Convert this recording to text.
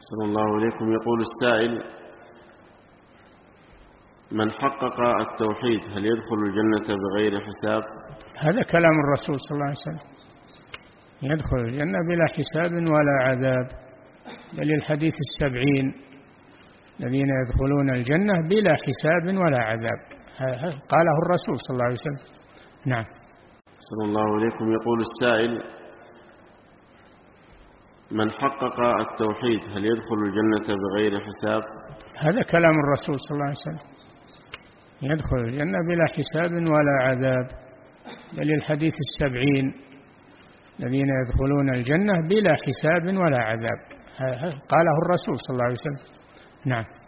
صلى الله عليكم. يقول السائل: من حقق التوحيد هل يدخل الجنة بغير حساب؟ هذا كلام الرسول صلى الله عليه وسلم، يدخل الجنة بلا حساب ولا عذاب، بل الحديث 70 الذين يدخلون الجنة بلا حساب ولا عذاب، قاله الرسول صلى الله عليه وسلم. نعم. صلى الله عليكم. يقول السائل: من حقق التوحيد هل يدخل الجنة بغير حساب؟ هذا كلام الرسول صلى الله عليه وسلم، يدخل الجنة بلا حساب ولا عذاب، بل الحديث 70 الذين يدخلون الجنة بلا حساب ولا عذاب، قاله الرسول صلى الله عليه وسلم. نعم.